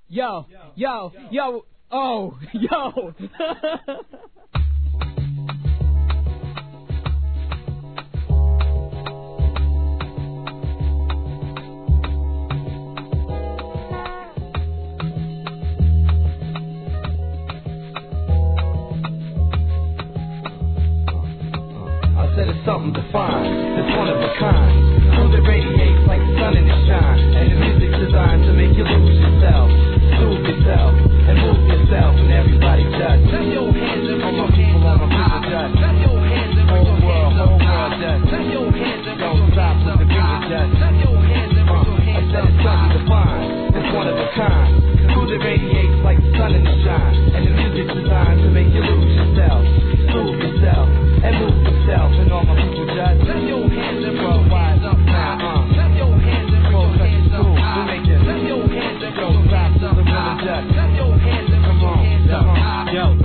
Yo, oh, yo. I said it's something defined, it's one of a kind. Food that radiates like the sun in the shine. And the music's designed to make you lose yourself, soothe yourself, and move yourself. And everybody just clap your hands and bring your hands up high. Clap your hands and bring your hands up high. Clap your hands and bring your hands up high. Clap your hands and bring your hands up high. I said it's something defined, it's one of a kind. Food that radiates like the sun in the shine. And the music's designed to make you lose yourself, soothe yourself, and move yourself. And all my people just clap your hands and bring your hands up high. Clap your hands and bring your hands up high. Clap your hands and bring your hands up high. Clap your hands and bring your hands up high. Yo,